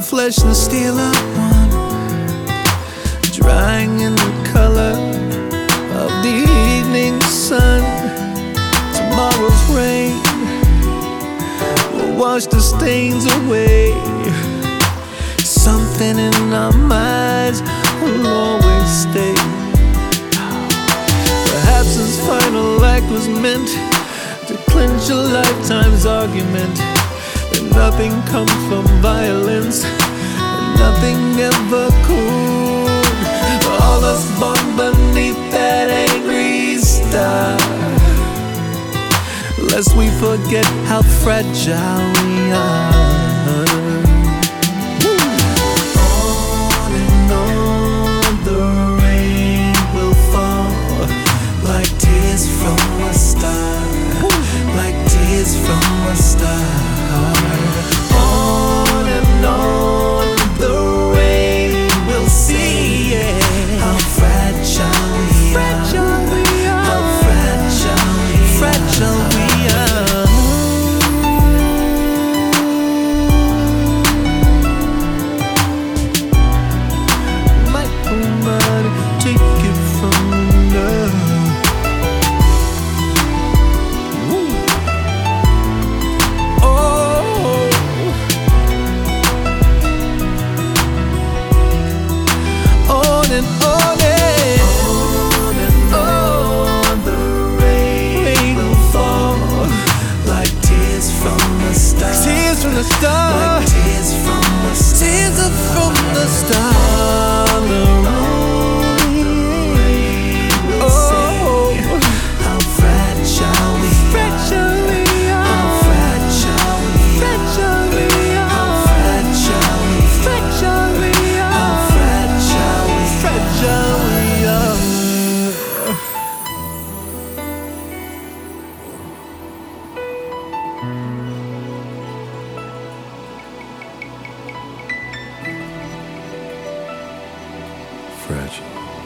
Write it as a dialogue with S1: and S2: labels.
S1: flesh and steel are one, drying in the color of the evening sun. Tomorrow's rain will wash the stains away. Something in our minds will always stay. Perhaps his final act was meant to clinch a lifetime's argument, that nothing comes from violence, and nothing ever could. All us born beneath that angry star, lest we forget how fragile we are. Like tears from the star, tears from the star. The rain will say how fragile we are, how fragile we are, how fragile we are, how fragile we are.
S2: Fragile.